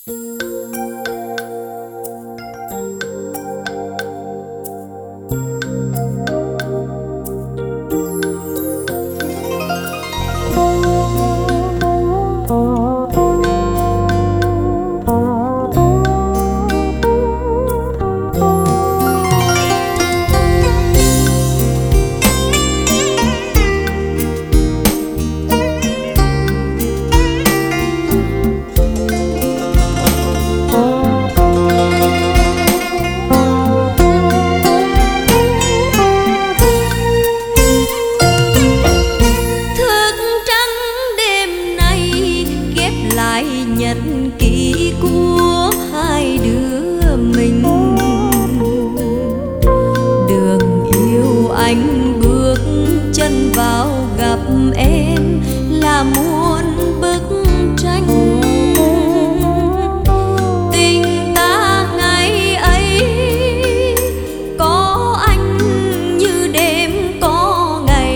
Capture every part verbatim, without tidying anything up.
nhật ký của hai đứa mình. Đường yêu anh bước chân vào gặp em là muôn bức tranh. Tình ta ngày ấy có anh như đêm có ngày,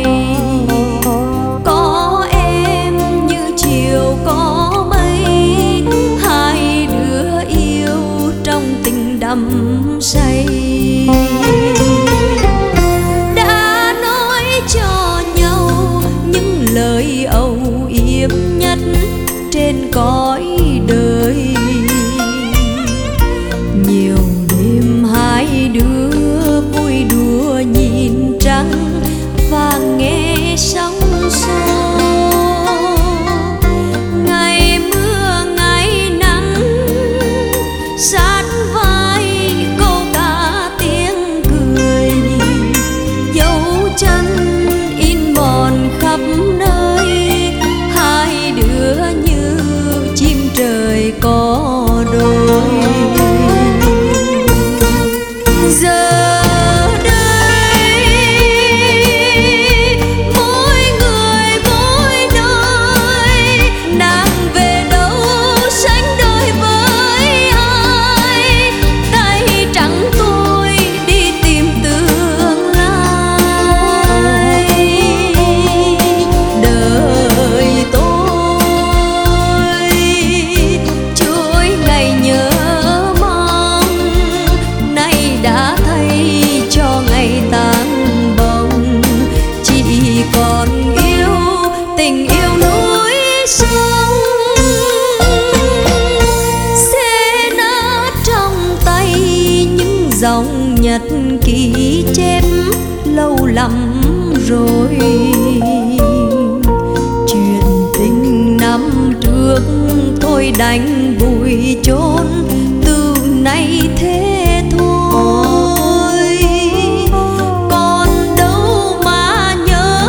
có em như chiều có mây. Hai đứa yêu trong tình đắm say, đã nói cho nhau những lời âu yếm nhất trên cõi đời. Nhiều đêm hai đứa vui đùa nhìn trăng và nghe sóng xô. Ngày mưa ngày nắng sát vai câu ca tiếng cười, dấu chân in mòn khắp nơi. Hai đứa như chim trời có đôi. Giờ dòng nhật ký chép lâu lắm rồi. Chuyện tình năm trước thôi đành vùi chôn từ nay thế thôi. Còn đâu mà nhớ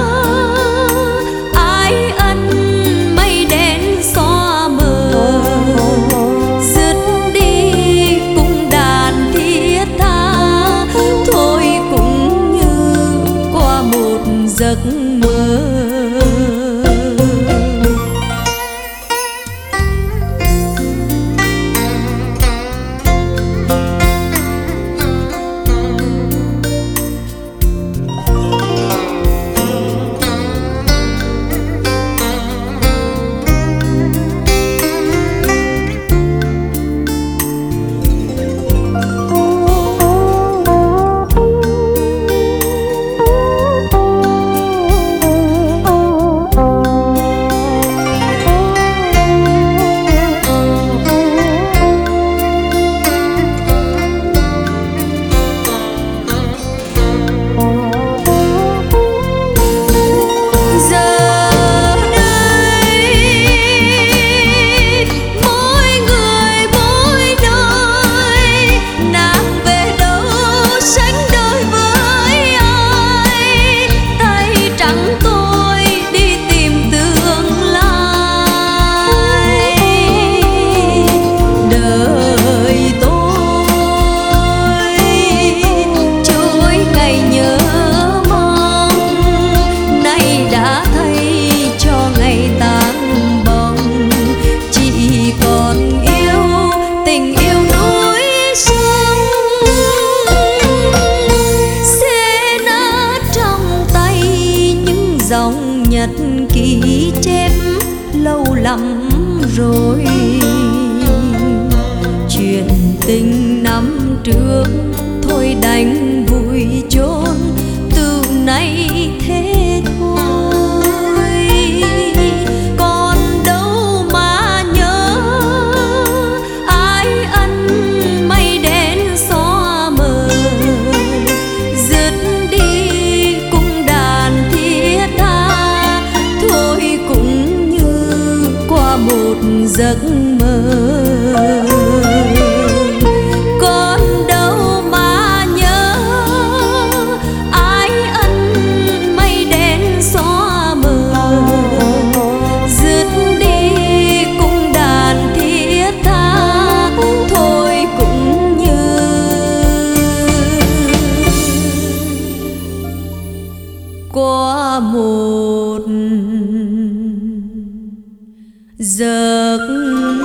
ai ân mây đen xóa mờ. Dứt đi cùng đàn thiết tha, thôi cũng như qua một giấc mơ. Dòng nhật ký chép lâu lắm rồi. tình năm trước thôi đành vùi chôn, từ nay thế thôi. Còn đâu mà nhớ ai ân mây đen xóa mờ, dứt đi cung đàn thiết tha, thôi cũng như qua một giấc mơ. Còn đâu mà nhớ ai ân mây đen xóa mờ, dứt đi cung đàn thiết tha, thôi cũng như qua một giấc